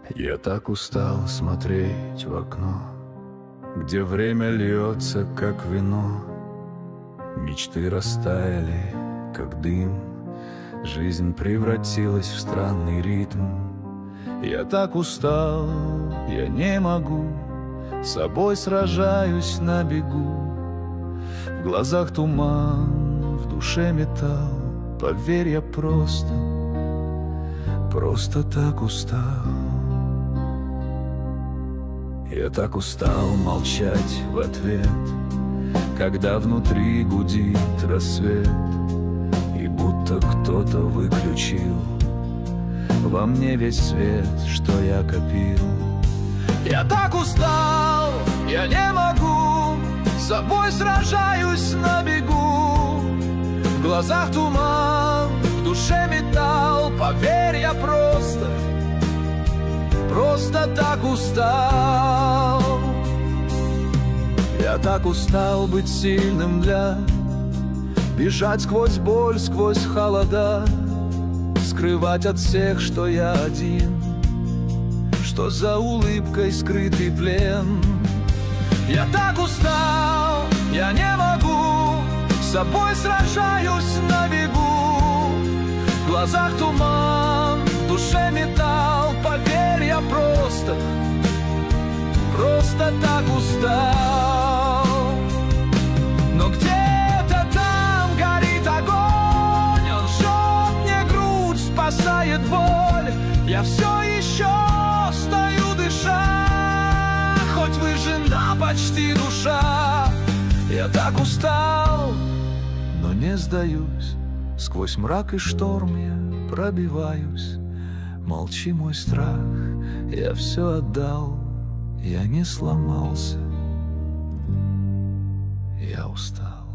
Я так устал смотреть в окно, где время льется, как вино. Мечты растаяли, как дым, жизнь превратилась в странный ритм. Я так устал, я не могу, с собой сражаюсь на бегу. В глазах туман, в душе металл. Поверь, я просто так устал. Я так устал молчать в ответ, когда внутри гудит рассвет, и будто кто-то выключил во мне весь свет, что я копил. Я так устал, я не могу, с собой сражаюсь на бегу. В глазах туман, в душе металл. Поверь, я просто так устал. Я так устал быть сильным для бежать сквозь боль, сквозь холода, скрывать от всех, что я один, что за улыбкой скрытый плен. Я так устал, я не могу, с собой сражаюсь на бегу. В глазах туман, в душе металл. Поверь, я просто так устал. Но где-то там горит огонь, он жжет мне грудь, спасает боль. Я все еще стою, дыша, хоть выжжена почти душа. Я так устал, но не сдаюсь. Сквозь мрак и шторм я пробиваюсь. Молчи, мой страх, я все отдал. Я не сломался, я устал.